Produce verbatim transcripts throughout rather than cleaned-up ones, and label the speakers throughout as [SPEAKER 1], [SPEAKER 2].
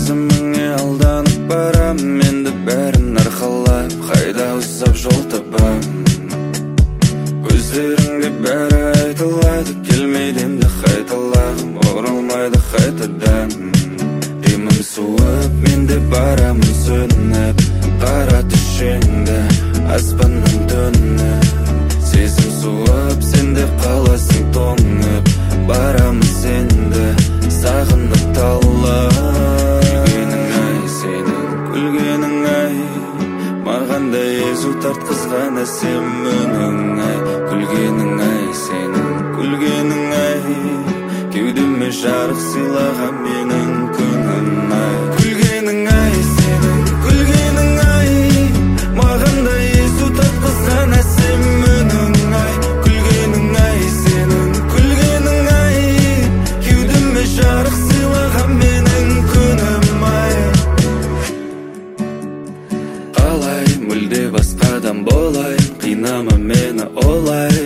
[SPEAKER 1] сезіміңе алданып барам, енді бәрін арқалап қайда ұзап жол табам. Көздеріңде бәрі айтылады, келмейді енді қайталағым, оралмайды қайтадан. Римім суып, менде барамын сөніп, қара түшеңді аспаннан төніп. Сезім суып, сенде қаласың тоңып, барамыз енді сағынып талып. Күлгенің ай, сенің күлгенің ай, маған да езу тартқызған әсем үнің ай. Күлгенің ай, сенің күлгенің ай, кеудеме жарық сыйлаған менің күнім ай. Күлгенің ай, сенің күлгенің ай, маған да езу тартқызған әсем үнің ай. Күлгенің ай, сенің күлгенің ай, кеудеме жарық сыйлаған менің күнім ай. Қалай мүлде басқадан болайын, қинама мені олай.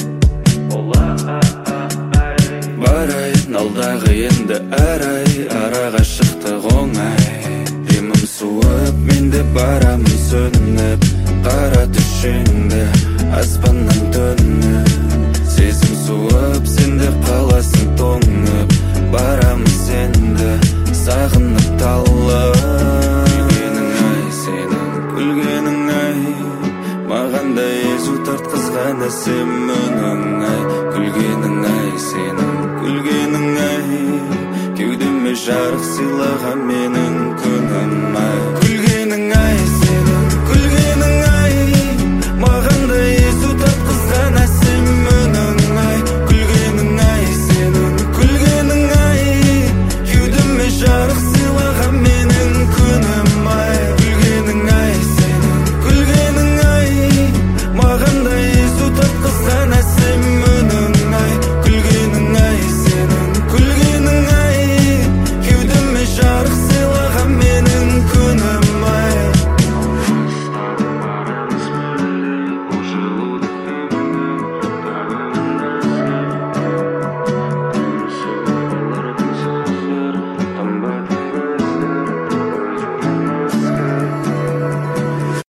[SPEAKER 1] Барайын алдағы енді әр ай, араға шықтық оңай. Римім суып, менде барамын сөніп, қара түшеңді аспаннан төніп. Сезім суып, сенде қаласың тоңып, барамыз енді сағынып талып. Күлгенің ай, сенің күлгенің ай, маған да езу тартқызған әсем үнің ай. Күлгенің ай, сенің күлгенің ай, кеудеме жарық сыйлаған менің күнім